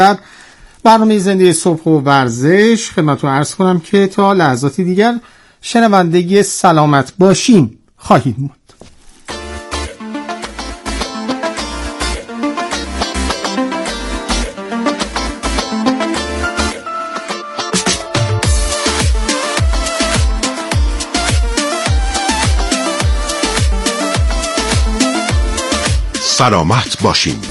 برنامه زنده صبح و ورزش خدمتتون عرض کنم که تا لحظاتی دیگر شنونده سلامت باشیم خواهید بود. سلامت باشیم.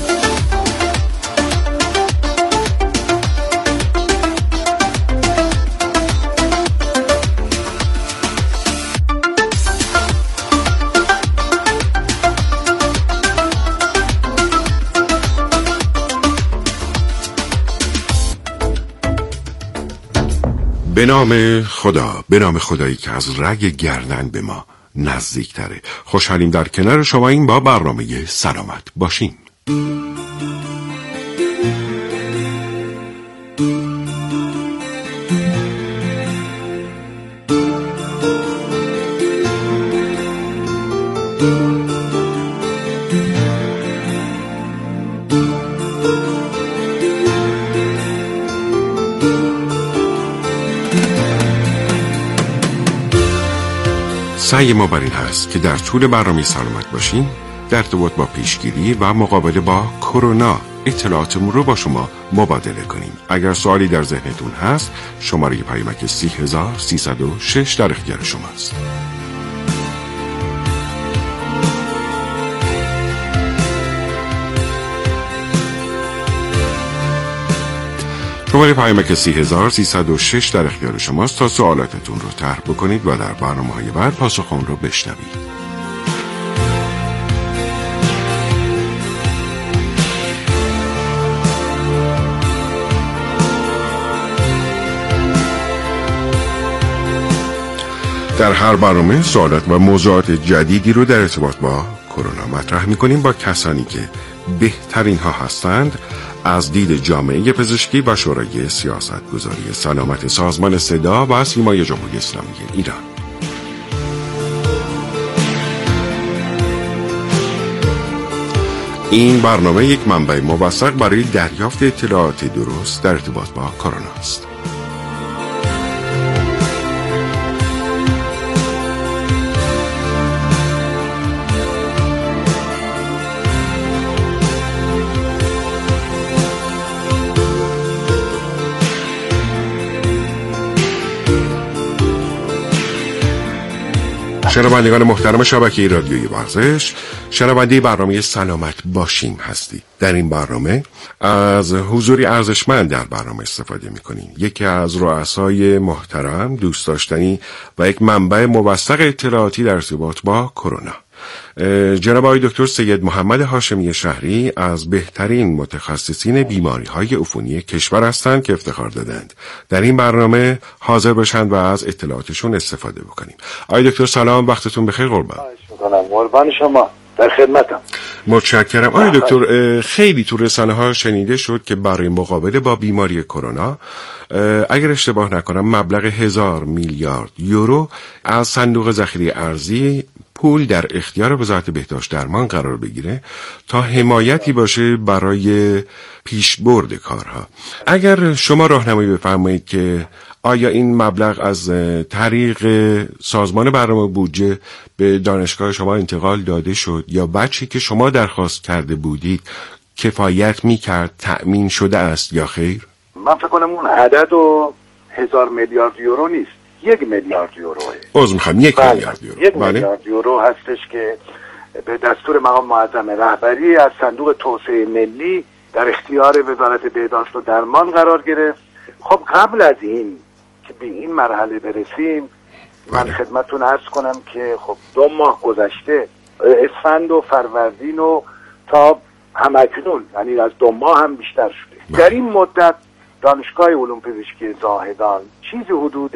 به نام خدا، به نام خدایی که از رگ گردن به ما نزدیک تره. خوشحالیم در کنار شما این با برنامه سلامت باشیم. سعی ما بر این هست که در طول برنامه سلامت باشیم در ارتباط با پیشگیری و مقابله با کرونا اطلاعاتمون رو با شما مبادله کنیم. اگر سوالی در ذهنتون هست شماره پیامک 30306 در اختیار شماست. شماره پیامک 30306 در اختیار شماست تا سوالاتتون رو طرح بکنید و در برنامه‌های بعد پاسخ اون رو بشنوید. در هر برنامه سوالات و موضوعات جدیدی رو در ارتباط با کرونا مطرح می‌کنیم با کسانی که بهترین ها هستند از دید جامعه پزشکی و شورای سیاستگذاری سلامت سازمان صدا و سیمای جمهوری اسلامی ایران. این برنامه یک منبع موثق برای دریافت اطلاعات درست در ارتباط با کرونا است. شنوندگان محترم شبکه رادیویی ورزش، شنونده برنامه سلامت باشیم هستید. در این برنامه از حضوری ارزشمند در برنامه استفاده می‌کنیم. یکی از رؤسای محترم، دوست داشتنی و یک منبع موثق اطلاعاتی در ارتباط با کرونا، جناب آقای دکتر سید محمد هاشمی شهری از بهترین متخصصین بیماری‌های عفونی کشور هستند که افتخار دادند در این برنامه حاضر بشند و از اطلاعاتشون استفاده بکنیم. آقای دکتر سلام، وقتتون بخیر. قربان شما، در خدمتم. متشکرم. آقای دکتر، خیلی تو رسانه‌ها شنیده شد که برای مقابله با بیماری کرونا اگر اشتباه نکنم مبلغ 1000 میلیارد یورو از صندوق ذخیره ارزی پول در اختیار وزارت بهداشت درمان قرار بگیره تا حمایتی باشه برای پیشبرد کارها. اگر شما راهنمایی بفرمایید که آیا این مبلغ از طریق سازمان برنامه بودجه به دانشگاه شما انتقال داده شد یا بچی که شما درخواست کرده بودید کفایت میکرد، تأمین شده است یا خیر؟ من فکر کنم اون عدد و 1000 میلیارد یورو نیست، 1 میلیارد یوروه. عذر میخوام، 1 میلیارد یورو. 1 میلیارد یورو هستش که به دستور مقام معظم رهبری از صندوق توسعه ملی در اختیار وزارت بهداشت و درمان قرار گرفت. خب قبل از این که به این مرحله برسیم من خدمتتون عرض کنم که خب 2 ماه گذشته، اسفند و فروردین و تا همکنون، یعنی از 2 ماه هم بیشتر شده. در این مدت دانشگاه علوم پزشکی زاهدان چیزی حدود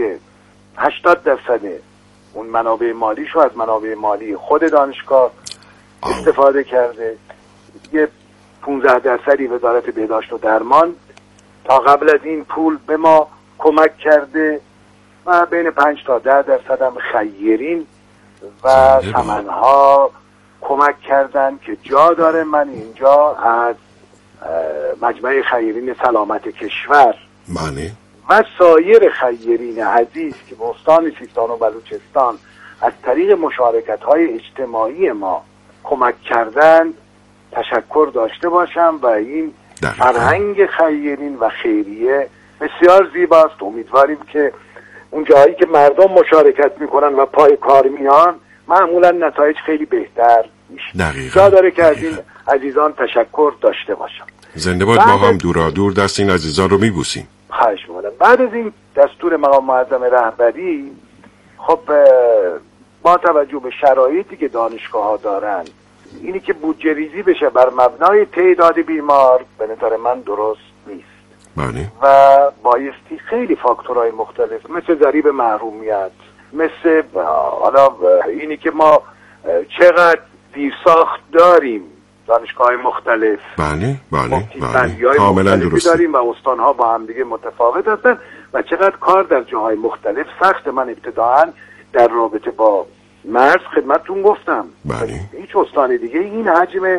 80% اون منابع مالیشو از منابع مالی خود دانشگاه استفاده کرده. یه 15% وزارت بهداشت و درمان تا قبل از این پول به ما کمک کرده و بین 5 تا 10% هم خیرین و ثمنها کمک کردن که جا داره من اینجا از مجمع خیرین سلامت کشور بله و سایر خیرین عزیز که به استان سیستان و بلوچستان از طریق مشارکت‌های اجتماعی ما کمک کردند تشکر داشته باشم و این فرهنگ خیرین و خیریه بسیار زیباست. امیدواریم که اون جایی که مردم مشارکت میکنن و پای کار میان معمولا نتایج خیلی بهتر میشه. جا داره که از این عزیزان تشکر داشته باشم. زنده باد. ما هم دورا دور دست این عزیزان رو میبوسیم. خواهش می‌کنم. بعد از این دستور مقام معظم رهبری، خب با توجه به شرایطی که دانشگاه‌ها دارن، اینی که بودجه ریزی بشه بر مبنای تعداد بیمار به نظر من درست نیست. بله. و بایستی خیلی فاکتورهای مختلف مثل ضریب محرومیت، مثل حالا اینی که ما چقدر دیرساخت داریم، دانشگاه‌های مختلف، بله کاملا درست داریم و استان‌ها با هم دیگه متفاوت هستن و چقدر کار در جاهای مختلف سخت. من ابتداعاً در رابطه با مرز خدمتتون گفتم بله. هیچ استان دیگه این حجم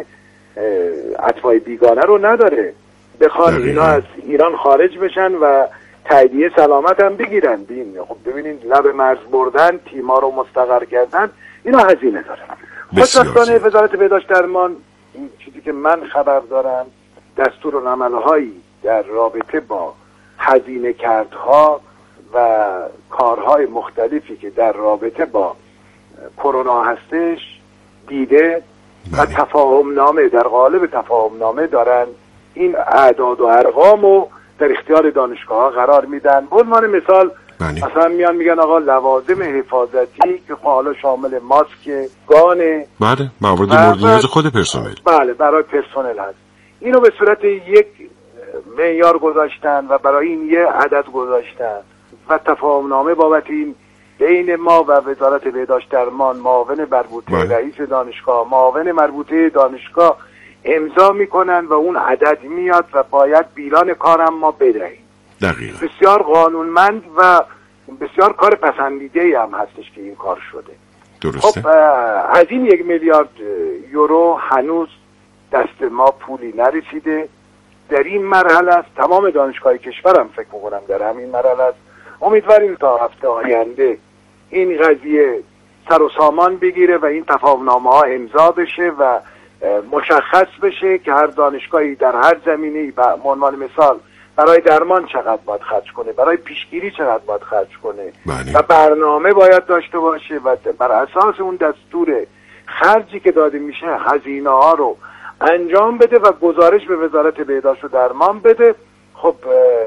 اتباع بیگانه رو نداره بخوان اینا از ایران خارج بشن و تاییدیه سلامت هم بگیرن. خب ببینید لب مرز بردن، تیما رو مستقر کردن، اینا هزینه داره. خودساختانه وزارت بهداشت درمان، این چیزی که من خبر دارم، دستورالعمل‌هایی در رابطه با هزینه کردها و کارهای مختلفی که در رابطه با کرونا هستش دیده و تفاهمنامه، در قالب تفاهمنامه دارن این اعداد و ارقام رو در اختیار دانشگاه‌ها قرار میدن. به عنوان مثال مثلا میان میگن آقا لوازم حفاظتی که حالا شامل ماسک، گانه، بله موارد مورد نیاز خود پرسنل، بله برای پرسنل هست، اینو به صورت یک معیار گذاشتن و برای این یه عدد گذاشتن و تفاهمنامه بابت این بین ما و وزارت بهداشت درمان، معاون مربوطه، رئیس دانشگاه، معاون مربوطه دانشگاه امضا میکنن و اون عدد میاد و باید بیلان کارم ما بدهیم. دقیقاً. بسیار قانونمند و بسیار کار پسندیده‌ای هم هستش که این کار شده. درسته. خب از این 1 میلیارد یورو هنوز دست ما پولی نرسیده. در این مرحله است. تمام دانشگاه کشورم فکر می‌کنم در همین مرحله است. امیدواریم تا هفته آینده این قضیه سر و سامان بگیره و این تفاهمنامه‌ها امضا بشه و مشخص بشه که هر دانشگاهی در هر زمینه‌ای به عنوان مثال برای درمان چقدر باید خرج کنه، برای پیشگیری چقدر باید خرج کنه و برنامه باید داشته باشه و بر اساس اون دستور خرجی که داده میشه هزینه ها رو انجام بده و گزارش به وزارت بهداشت و درمان بده. خب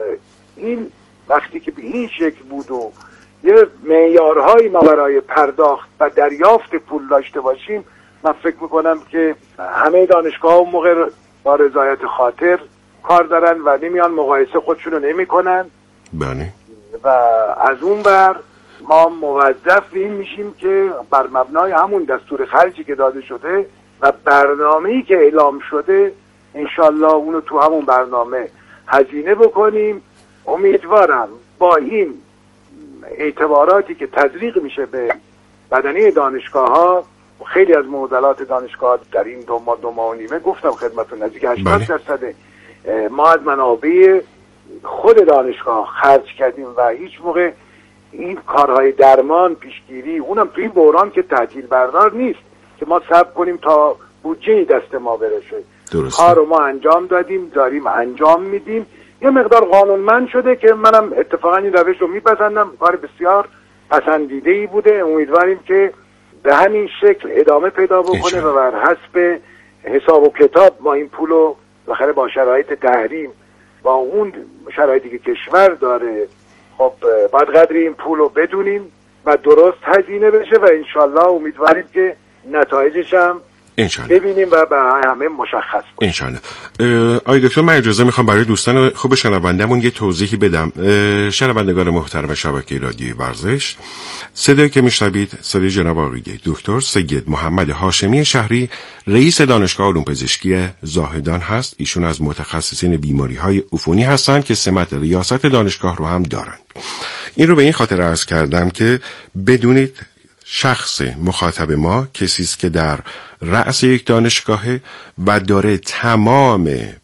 این وقتی که به این شکل بود و یه معیارهایی ما برای پرداخت و دریافت پول داشته باشیم، من فکر میکنم که همه دانشگاه ها موقع با رضایت خاطر کار دارن و نمیان مقایسه خودشونو نمی کنن. بله. و از اون بر ما موظف این میشیم که بر مبنای همون دستور خرجی که داده شده و برنامه‌ای که اعلام شده انشالله اونو تو همون برنامه هزینه بکنیم. امیدوارم با این اعتباراتی که تزریق میشه به بدنه دانشگاه ها، خیلی از معضلات دانشگاه در این 2 ماه و نیمه گفتم خدمتتون نزدیک 80% ما از منابع خود دانشگاه خرج کردیم و هیچ موقع این کارهای درمان، پیشگیری، اونم توی این بحران که تعطیل بردار نیست که ما صبر کنیم تا بودجه دست ما برسه. کار رو ما انجام دادیم، داریم انجام میدیم. یه مقدار قانونمند شده که منم اتفاقا این روش رو میپسندم، کار بسیار پسندیده‌ای بوده. امیدواریم که به همین شکل ادامه پیدا بکنه و بر حسب حساب و کتاب ما این پولو بالاخره با شرایط تحریم، با اون شرایطی که کشور داره، خب باید قدر این پولو بدونیم و درست هزینه بشه و انشالله امیدواریم که نتایجش هم ببینیم و به همه مشخص کنیم انشالله. آقای دکتر من اجازه میخوام برای دوستان خوب شنوندمون یه توضیحی بدم. شنوندگان محترم شبکه رادیوی ورزش، صدایی که میشنوید صدای جناب آقای دکتر سید محمد هاشمی شهری، رئیس دانشگاه علوم پزشکی زاهدان هست. ایشون از متخصصین بیماری‌های عفونی هستند که سمت ریاست دانشگاه رو هم دارند. این رو به این خاطر عرض کردم که بدونید شخص مخاطب ما کسی است که در رأس یک دانشگاهه و داره تمام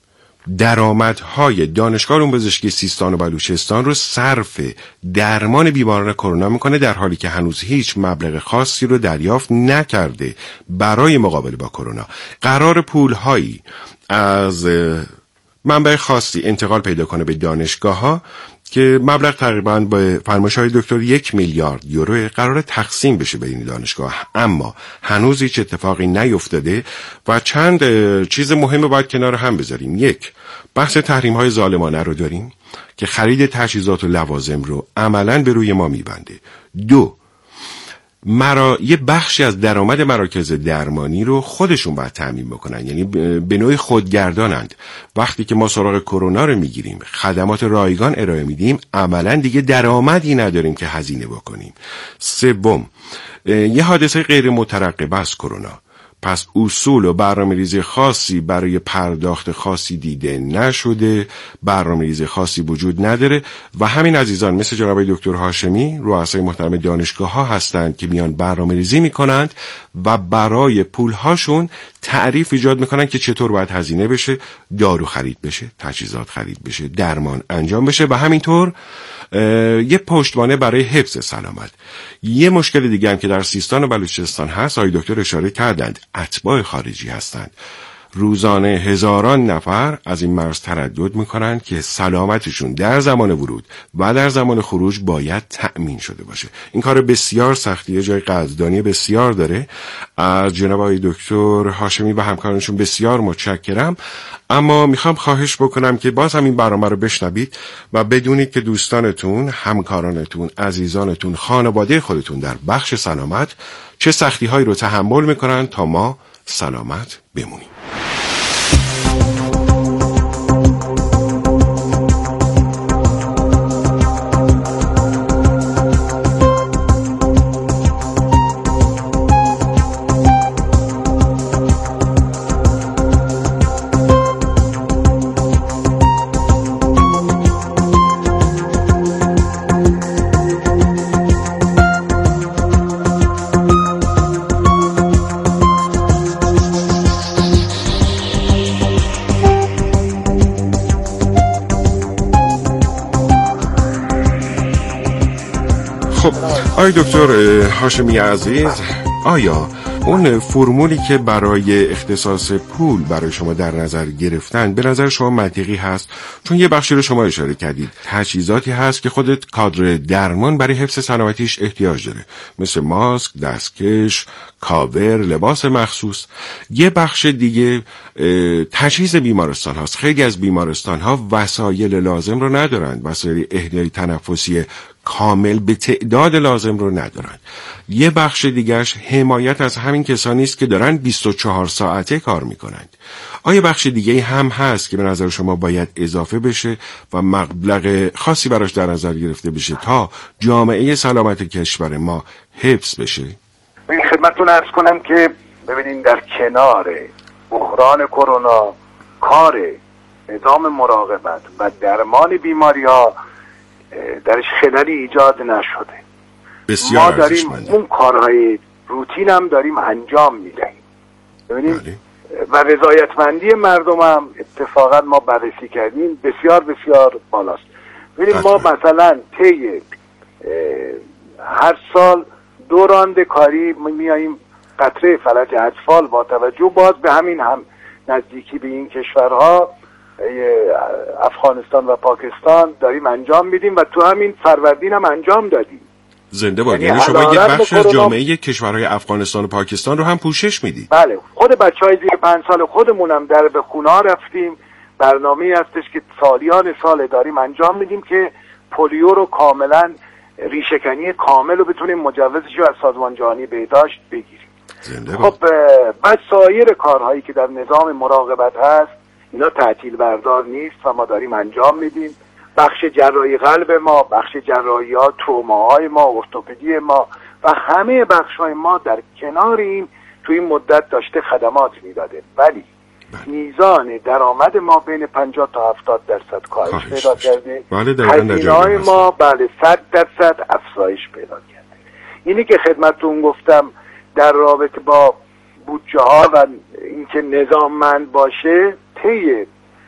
درآمدهای دانشگاه علوم پزشکی سیستان و بلوچستان رو صرف درمان بیماران کرونا میکنه، در حالی که هنوز هیچ مبلغ خاصی رو دریافت نکرده برای مقابله با کرونا. قرار پولهایی از منبع خاصی انتقال پیدا کنه به دانشگاه‌ها که مبلغ تقریباً با فرمایش‌های دکتر 1 میلیارد یورو قرار تقسیم بشه بین دانشگاه، اما هنوز هیچ اتفاقی نیفتاده و چند چیز مهم باید کنار هم بذاریم. یک، بحث تحریم‌های ظالمانه رو داریم که خرید تجهیزات و لوازم رو عملاً به روی ما میبنده. دو، یه بخشی از درآمد مراکز درمانی رو خودشون باید تامین بکنن، یعنی به نوعی خودگردانند. وقتی که ما سراغ کرونا رو میگیریم، خدمات رایگان ارائه میدیم، عملاً دیگه درآمدی نداریم که هزینه بکنیم. سوم، یه حادثه غیر مترقبه است کرونا، پس اصول و برنامه‌ریزی خاصی برای پرداخت خاصی دیده نشده، برنامه‌ریزی خاصی وجود نداره و همین عزیزان مثل جناب دکتر هاشمی رؤسای محترم دانشگاه‌ها هستند که میان برنامه‌ریزی میکنند و برای پولهاشون تعریف ایجاد میکنن که چطور باید هزینه بشه، دارو خرید بشه، تجهیزات خرید بشه، درمان انجام بشه و همینطور یه پشتوانه برای حفظ سلامت. یه مشکل دیگه هم که در سیستان و بلوچستان هست، آقای دکتر اشاره کردند، اتباع خارجی هستند. روزانه هزاران نفر از این مرز تردد میکنند که سلامتشون در زمان ورود و در زمان خروج باید تأمین شده باشه. این کار بسیار سختیه، جای قدردانی بسیار داره. از جناب آقای دکتر هاشمی و همکارانشون بسیار متشکرم، اما میخوام خواهش بکنم که باز هم این برنامه رو بشنوید و بدونید که دوستانتون، همکارانتون، عزیزانتون، خانواده خودتون در بخش سلامت چه سختی هایی رو تحمل میکنن تا ما سلامت بمونیم. آقای دکتر هاشمی عزیز، آیا اون فرمولی که برای اختصاص پول برای شما در نظر گرفتن به نظر شما منطقی هست؟ چون یه بخشی رو شما اشاره کردید، تجهیزاتی هست که خودت کادر درمان برای حفظ سلامتیش احتیاج داره، مثل ماسک، دستکش، کاور، لباس مخصوص. یه بخش دیگه تجهیز بیمارستان هاست. خیلی از بیمارستان ها وسایل لازم رو ندارند، وسایل احیای تنفسی کامل به تعداد لازم رو ندارن. یه بخش دیگرش حمایت از همین کسانی است که دارن 24 ساعته کار میکنند. آیا بخش دیگه هم هست که به نظر شما باید اضافه بشه و مبلغ خاصی براش در نظر گرفته بشه تا جامعه سلامت کشور ما حفظ بشه؟ من خدمتتون عرض کنم که ببینین در کنار بحران کرونا، کار نظام مراقبت و درمان بیماری ها درش خلالی ایجاد نشده. بسیار ما داریم اون کارهای روتین هم داریم انجام میدهیم. ببینید و رضایتمندی مردم هم اتفاقا ما بررسی کردیم بسیار بسیار بالاست. ببینید ما مثلا طی هر سال 2 رانده کاری میاییم قطره فلج اطفال با توجه باز به همین هم نزدیکی به این کشورها افغانستان و پاکستان داریم انجام میدیم و تو همین فروردین هم انجام دادیم. زنده باد. یعنی شما یه بخش از جامعه کشورهای افغانستان و پاکستان رو هم پوشش میدید؟ بله، خود بچهای زیر 5 سال خودمون هم در به خونه رفتیم. برنامه‌ای هستش که سالیان سال داریم انجام میدیم که پولیو رو کاملا ریشه‌کنی کامل رو بتونیم مجوزش رو از سازمان جهانی بهداشت بگیریم. خب بعد سایر کارهایی که در نظام مراقبت هست اینا تعطیل بردار نیست و ما داریم انجام میدیم. بخش جراحی قلب ما، بخش جراحی ها، تروماهای ما، ارتوپدی ما و همه بخش های ما در کنار این تو این مدت داشته خدمات میداده، ولی میزان درآمد ما بین 50 تا 70% کاهش پیدا کرده. هزینه‌های ما 100% افزایش پیدا کرده. اینی که خدمتتون گفتم در رابطه با بودجه ها و اینکه نظاممند باشه، طی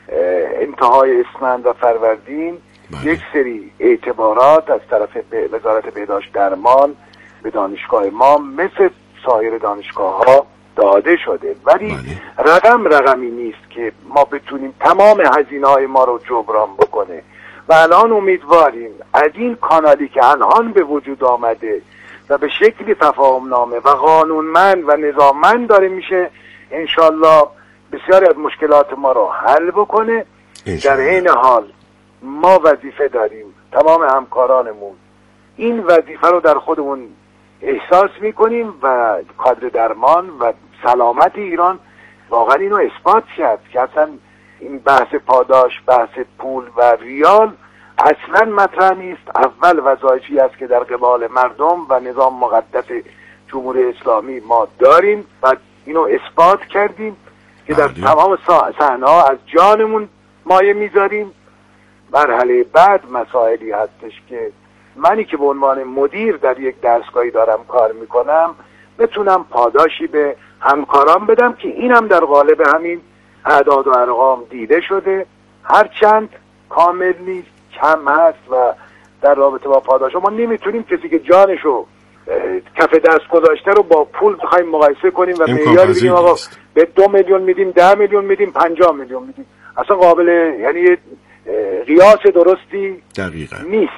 انتهای اسفند و فروردین یک سری اعتبارات از طرف وزارت بهداشت درمان به دانشگاه ما مثل سایر دانشگاه‌ها داده شده، ولی رقمی نیست که ما بتونیم تمام هزینه‌های ما رو جبران بکنه و الان امیدواریم از این کانالی که الان به وجود آمده و به شکلی تفاهم نامه و قانونمند و نظاممند داره میشه، انشالله بسیاری از مشکلات ما رو حل بکنه. در این حال ما وظیفه داریم، تمام همکارانمون این وظیفه رو در خودمون احساس میکنیم و کادر درمان و سلامت ایران واقعا اینو اثبات کرد که اصلا این بحث پاداش، بحث پول و ریال اصلا مطرح نیست. اول وظایفی است که در قبال مردم و نظام مقدس جمهوری اسلامی ما داریم و اینو اثبات کردیم که در تمام صحنه‌ها از جانمون مایه میذاریم. مرحله بعد مسائلی هستش که منی که به عنوان مدیر در یک درسگاهی دارم کار میکنم بتونم پاداشی به همکاران بدم که اینم در قالب همین اعداد و ارقام دیده شده، هرچند کامل نیست، کم هست و در رابطه با پاداش ما نمیتونیم کسی که جانشو کف دست گذاشته رو با پول بخوایم مقایسه کنیم و معیاری بگیم آقا به 2 میلیون میدیم، 10 میلیون میدیم، 50 میلیون میدیم. اصلا قابل یعنی قیاس درستی نیست.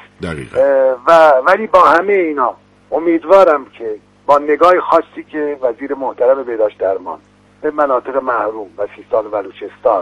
ولی با همه اینا امیدوارم که با نگاه خاصی که وزیر محترم بهداشت درمان به مناطق محروم و سیستان و بلوچستان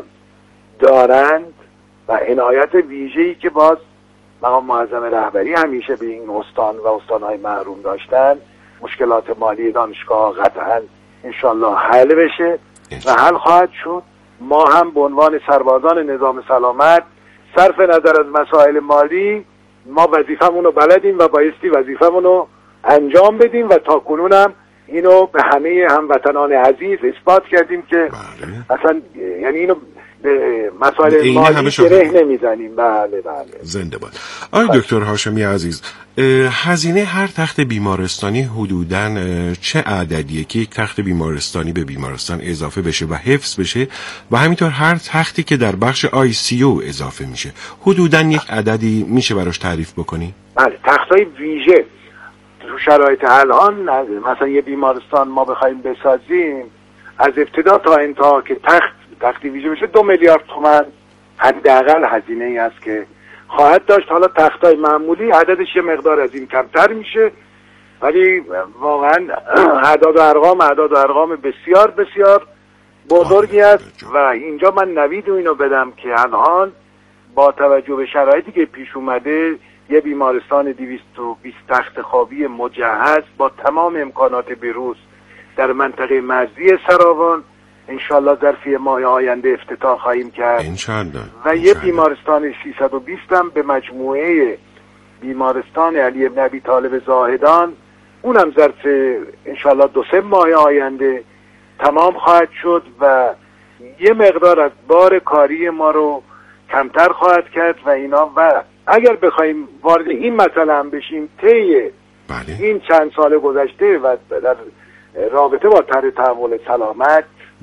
دارند و عنایت ویژه‌ای که باز مقام معظم رهبری همیشه به این استان و استان‌های محروم داشتن، مشکلات مالی دانشگاه قطعاً انشالله حل بشه و حل خواهد شد. ما هم به عنوان سربازان نظام سلامت صرف نظر از مسائل مالی ما وظیفمون رو بلدیم و بایستی وظیفمون رو انجام بدیم و تا کنون هم اینو به همه هموطنان عزیز اثبات کردیم که اصلا یعنی اینو به مسائل مالی گره نمیزنیم. بله زنده باد. آقای دکتر هاشمی عزیز، هزینه هر تخت بیمارستانی حدوداً چه عددیه که یک تخت بیمارستانی به بیمارستان اضافه بشه و حفظ بشه و همینطور هر تختی که در بخش ICU اضافه میشه حدوداً یک عددی میشه براش تعریف بکنی؟ بله، تخت‌های ویژه تو شرایط الان مثلا یه بیمارستان ما بخوایم بسازیم از ابتدا تا انتها که تختی ویژه بشه 2 میلیارد تومان حداقل هزینه ای است که خواهد داشت. حالا تختای معمولی عددش یه مقدار از این کمتر میشه، ولی واقعا اعداد و ارقام بسیار بسیار بزرگی است و اینجا من نوید اینو بدم که الان با توجه به شرایطی که پیش اومده یه بیمارستان 220 تخت خوابی مجهز با تمام امکانات بروز در منطقه مرزی سراوان انشالله ظرف ماه آینده افتتاح خواهیم کرد و یه بیمارستان 320 هم به مجموعه بیمارستان علی بن ابی طالب زاهدان اونم ظرف انشالله 2-3 ماه آینده تمام خواهد شد و یه مقدار از بار کاری ما رو کمتر خواهد کرد و اینا. و اگر بخوایم وارد این مسئله هم بشیم طی این چند سال گذشته و در رابطه با طرح تحول سلامت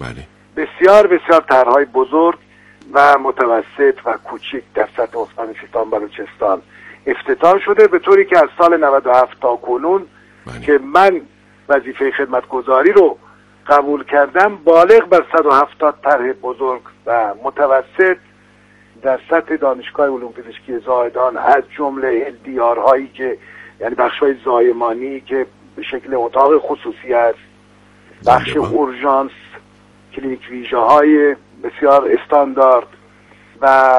بسیار بسیار طرح‌های بزرگ و متوسط و کوچک در سطح استان سیستان بلوچستان افتتاح شده، به طوری که از سال 97 تا کنون که من وظیفه خدمتگزاری رو قبول کردم بالغ بر 170 طرح بزرگ و متوسط در سطح دانشگاه علوم پزشکی زاهدان از جمله LDR هایی که یعنی بخش‌های زایمانی که به شکل اتاق خصوصی است، بخش اورژانس، کلینیک ویژه های بسیار استاندارد و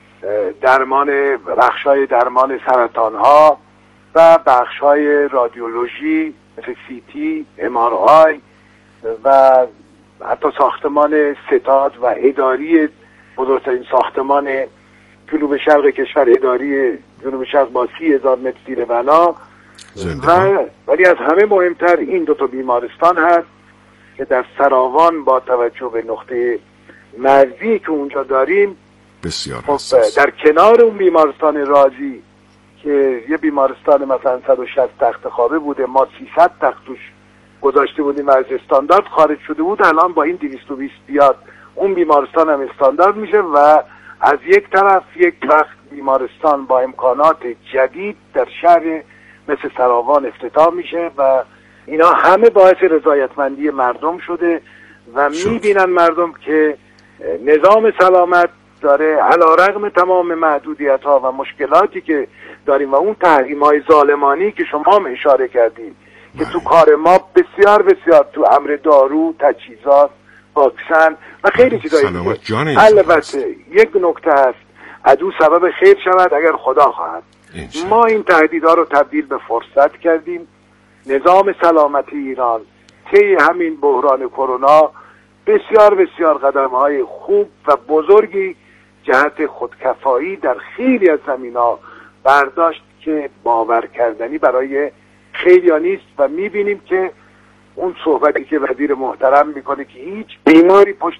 درمان بخش‌های درمان سرطان ها و بخش‌های رادیولوژی مثل CT، MRI و حتی ساختمان ستاد و اداری بزرگترین ساختمان جنوب شرق کشور، اداری جنوب شرق با 30,000 متر زیر بنا ولی از همه مهمتر این 2 بیمارستان هست که در سراوان با توجه به نقطه مرزی که اونجا داریم بسیار در کنار اون بیمارستان رازی که یه بیمارستان مثلا 160 تخت خوابه بوده، ما 300 تخت توش گذاشته بودیم و از استاندارد خارج شده بود، الان با این 220 بیاد اون بیمارستان هم استاندارد میشه و از یک طرف یک تخت بیمارستان با امکانات جدید در شهر مثل سراوان افتتاح میشه و اینا همه باعث رضایتمندی مردم شده و میبینن مردم که نظام سلامت داره علیرغم تمام محدودیت ها و مشکلاتی که داریم و اون تحریم های ظالمانی که شما هم اشاره کردید که تو کار ما بسیار بسیار تو امر دارو، تجهیزات، واکسن و خیلی چیزایی دیگه. البته یک نکته هست، عدو سبب خیر شود اگر خدا خواهد. ما این تهدیدها رو تبدیل به فرصت کردیم. نظام سلامتی ایران طی همین بحران کرونا بسیار بسیار قدم‌های خوب و بزرگی جهت خودکفایی در خیلی از زمینه‌ها برداشت که باور کردنی برای خیلی‌ها نیست و می‌بینیم که اون صحبتی که وزیر محترم میکنه که هیچ بیماری پشت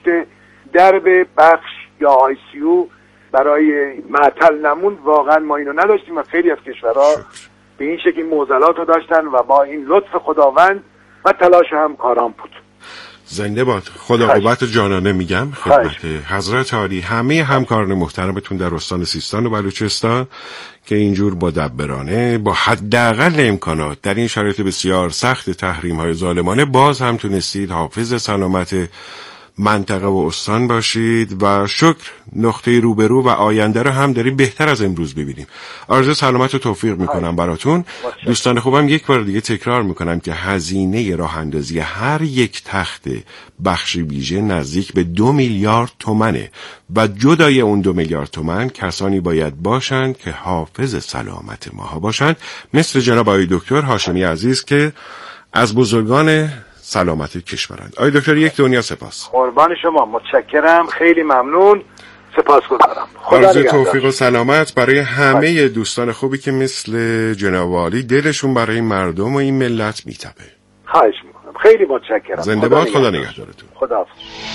درب بخش یا ICU برای معطل نموند، واقعا ما اینو نداشتیم و خیلی از کشورها به این شکل معضلات رو داشتن و با این لطف خداوند و تلاش همکاران بود. زنده باد. خدا قوت جانانه میگم خدمت حضرت عالی همه همکاران محترمتون در استان سیستان و بلوچستان که اینجور مدبرانه با حداقل امکانات در این شرایط بسیار سخت تحریم‌های ظالمانه باز هم تونستید حافظ سلامت منطقه و استان باشید و شکر نقطه روبرو و آینده رو هم داریم بهتر از امروز ببینیم. آرزو سلامت و توفیق میکنم براتون. دوستان خوبم یک بار دیگه تکرار میکنم که هزینه راه اندازی هر یک تخت بخش ویژه نزدیک به 2 میلیارد تومنه و جدای اون 2 میلیارد تومن کسانی باید باشند که حافظ سلامت ماها باشند، مثل جناب آقای دکتر هاشمی عزیز که از بزرگان سلامت کشورند. آقای دکتر یک دنیا سپاس. قربان شما، متشکرم، خیلی ممنون، سپاسگزارم. آرزوی توفیق و سلامت برای همه دوستان خوبی که مثل جناب عالی دلشون برای مردم و این ملت میتپه. خواهش میکنم، خیلی متشکرم. زنده باد. خدا نگهدارتون. خداحافظ.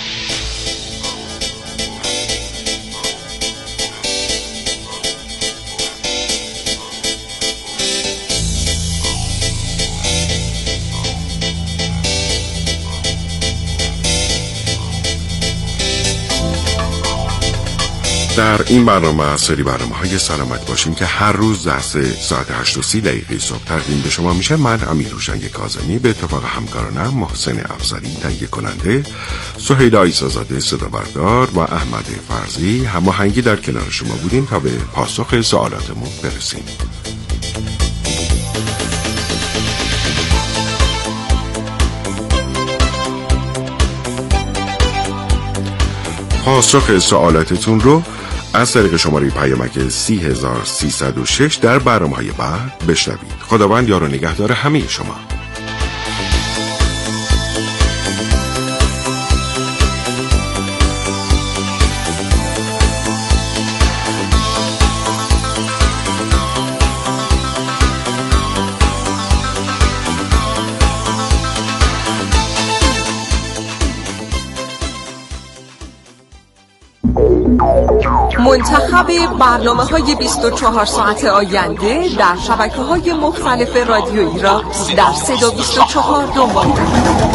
در این برنامه سری برنامه‌های سلامت باشیم که هر روز در ساعت 8:30 صبح تقدیم به شما میشه. من امیرهوشنگ کاظمی به اتفاق همکارانم محسن افزری تهیه کننده، سهیل عیسی‌زاده صدا بردار و احمد فرزی هماهنگی در کنار شما بودیم تا به پاسخ سوالاتمون برسیم. پاسخ سوالاتتون رو از طریق شماره پیامک 30306 در برنامه‌های بعد بشنوید. خداوند یار و نگهدار همه شما. منتخب برنامه‌های 24 ساعت آینده در شبکه‌های مختلف رادیویی را در 324 دنبال کنید.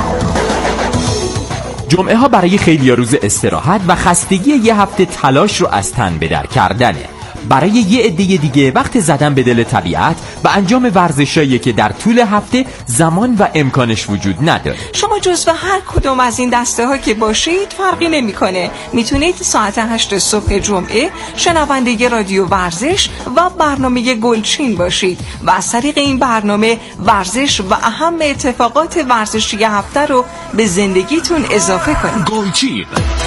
جمعه ها برای خیلی روز استراحت و خستگی یه هفته تلاش رو از تن به در کردنه. برای یه عده دیگه وقت زدن به دل طبیعت و انجام ورزشایی که در طول هفته زمان و امکانش وجود نداره. شما جزو هر کدوم از این دسته ها که باشید فرقی نمیکنه. میتونید ساعت 8 صبح جمعه شنونده رادیو ورزش و برنامه گلچین باشید و از طریق این برنامه ورزش و اهم اتفاقات ورزشی هفته رو به زندگیتون اضافه کنید. گلچین.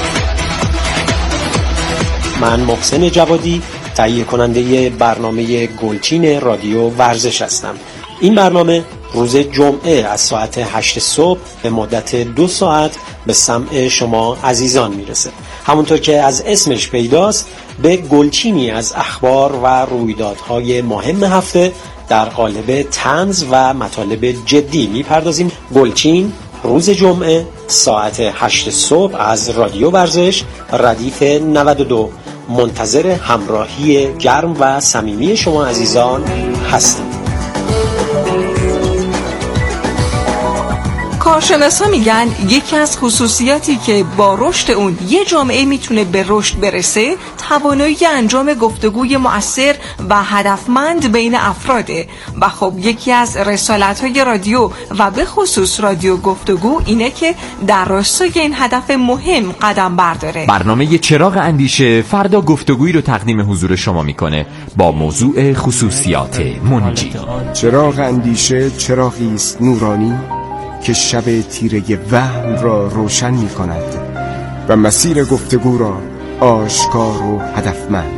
من محسن جوادی تهیه کننده برنامه گلچین رادیو ورزش هستم. این برنامه روز جمعه از ساعت 8 صبح به مدت 2 ساعت به سمع شما عزیزان میرسه. همونطور که از اسمش پیداست به گلچینی از اخبار و رویدادهای مهم هفته در قالب طنز و مطالب جدی میپردازیم. گلچین روز جمعه ساعت 8 صبح از رادیو ورزش ردیف 92. منتظر همراهی گرم و صمیمی شما عزیزان هستیم. کارشناسا میگن یکی از خصوصیاتی که با رشد اون یه جامعه میتونه به رشد برسه توانایی انجام گفتگوی مؤثر و هدفمند بین افراده. و خب یکی از رسالت‌های رادیو و به خصوص رادیو گفتگو اینه که در راستای این هدف مهم قدم برداره. برنامه چراغ اندیشه فردا گفتگویی رو تقدیم حضور شما میکنه با موضوع خصوصیات منجی. چراغ اندیشه چراغی است نورانی که شب تیره وهم را روشن می کند و مسیر گفتگو را آشکار و هدفمند.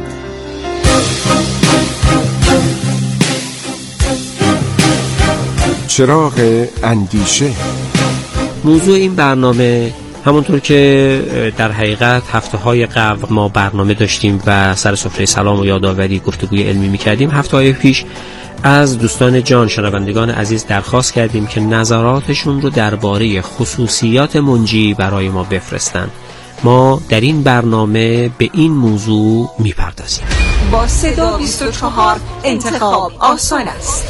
چراغ اندیشه. موضوع این برنامه همونطور که در حقیقت هفته‌های قبل ما برنامه داشتیم و سر سفره سلام و یادآوری گفتگوی علمی می‌کردیم، هفته‌های پیش از دوستان جان شنوندگان عزیز درخواست کردیم که نظراتشون رو درباره خصوصیات منجی برای ما بفرستن. ما در این برنامه به این موضوع میپردازیم. با صدا 24 انتخاب آسان است.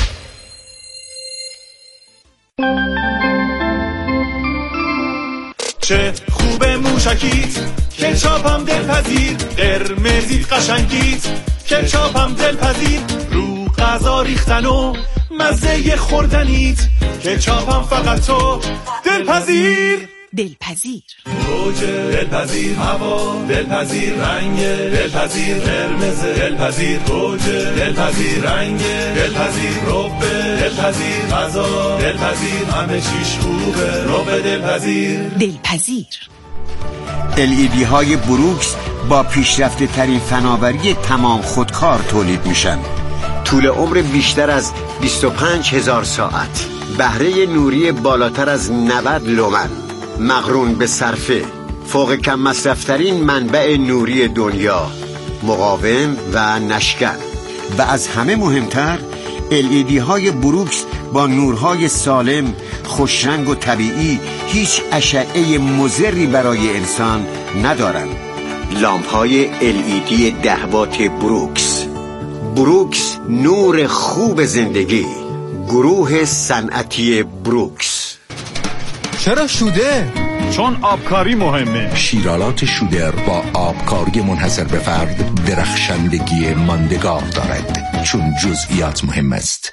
چه خوبه موشکیت، کچاپم دلپذیر، قرمزیت قشنگیت، کچاپم دلپذیر، رو غذا ریختن و مزه خوردنیت، کچاپم فقط تو دلپذیر. دلپذیر گوجه دلپذیر، هوا دلپذیر، رنگ دلپذیر، قرمز دلپذیر، گوجه دلپذیر، رنگ دلپذیر، رب دلپذیر، غذا دلپذیر، همه چیش خوبه، رب دلپذیر. دلپذیر LED های بروکس با پیشرفته ترین فناوری تمام خودکار تولید میشن. طول عمر بیشتر از 25,000 ساعت، بهره نوری بالاتر از 90 لومن، مقرون به صرفه، فوق کم مصرفترین منبع نوری دنیا، مقاوم و نشکن. و از همه مهمتر LED های بروکس با نورهای سالم، خوشرنگ و طبیعی هیچ اشعه مضری برای انسان ندارند. لامپ های LED 10 وات بروکس. بروکس، نور خوب زندگی. گروه صنعتی بروکس. چرا شوده؟ چون آبکاری مهمه. شیرالات شودر با آبکاری منحصر به فرد درخشندگی ماندگار دارد، چون جزئیات مهم است.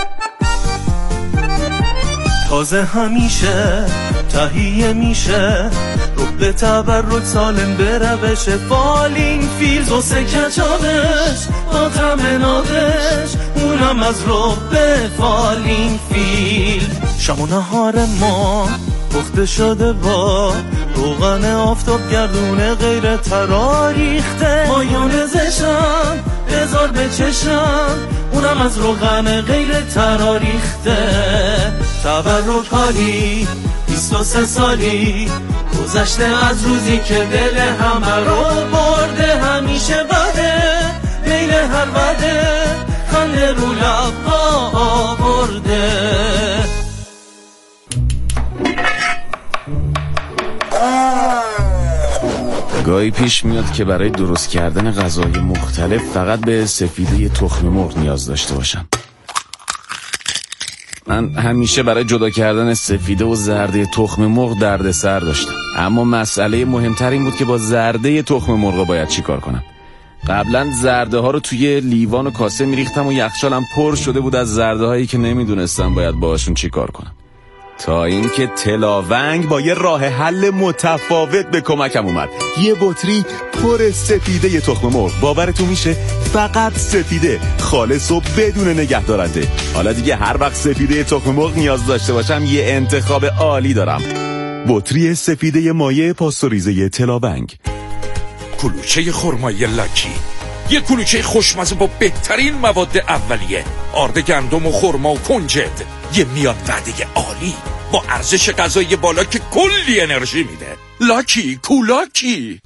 تازه همیشه تهیه میشه، رو به تبرک سالم به روش فالین فیلز و سکچابش با طعم نابش، اونم از رو به فالین فیل. شب و نهار ما پخته شده با روغن آفتاب گردونه غیر تراریخته، مایونزشم بذار بچشم، اونم از روغن غیر تراریخته. تبرک حالی 23 سالی گذشته از روزی که دل همه رو برده، همیشه بده میل هر بده، خنده رو لب آورده. گاهی پیش میاد که برای درست کردن غذای مختلف فقط به سفیده تخم مرغ نیاز داشته باشم. من همیشه برای جدا کردن سفیده و زرده تخم مرغ دردسر داشتم، اما مسئله مهمتر این بود که با زرده تخم مرغ باید چی کار کنم. قبلا زرده ها رو توی لیوان و کاسه میریختم و یخچالم پر شده بود از زرده هایی که نمیدونستم باید باهاشون چی کار کنم، تا اینکه تلاونگ با یه راه حل متفاوت به کمکم اومد. یه بطری پر سفیده تخم مرغ، باورتون میشه فقط سفیده، خالص و بدون نگهدارنده. حالا دیگه هر وقت سفیده تخم مرغ نیاز داشته باشم یه انتخاب عالی دارم: بطری سفیده مایع پاستوریزه تلاونگ. کلوچه خرمایی لاکی، یه کلوچه خوشمزه با بهترین مواد اولیه، آرد گندم و خرما و کنجد، یه میاد وعده عالی با ارزش غذایی بالا که کلی انرژی میده. لاکی کولاکی.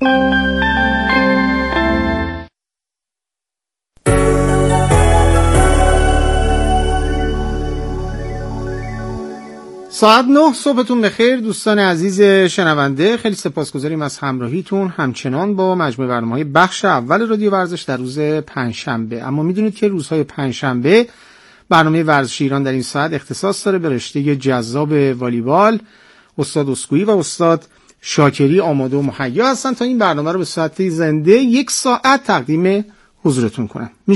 ساعت 9 صبحتون بخیر دوستان عزیز شنونده. خیلی سپاسگزاریم از همراهیتون همچنان با مجموعه برنامه‌های بخش اول رادیو ورزش در روز پنجشنبه. اما میدونید که روزهای پنجشنبه برنامه ورزش ایران در این ساعت اختصاص داره به رشته جذاب والیبال. استاد اسکویی و استاد شاکری آماده و مهیا هستن تا این برنامه رو به صورت زنده 1 ساعت تقدیم حضورتون کنن.